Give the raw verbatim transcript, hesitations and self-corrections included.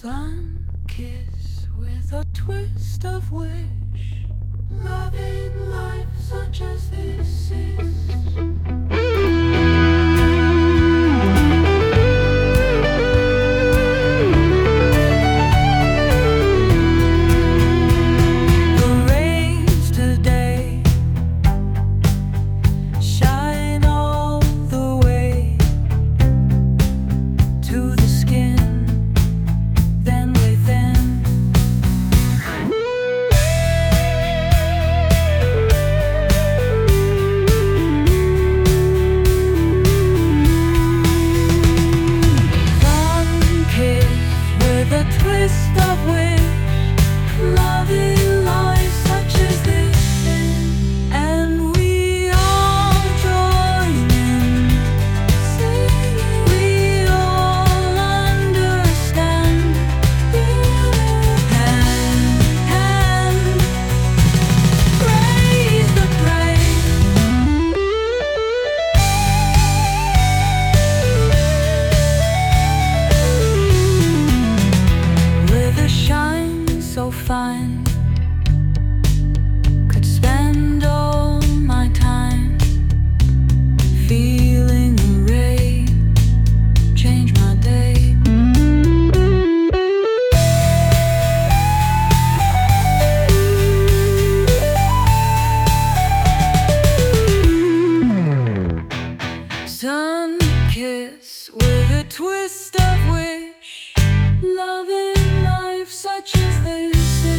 Sun kiss with a twist of wish, loving life such as this is. So fine, could spend all my time feeling the ray change my day. Sun kiss with a twist of wish, loving life such as this is.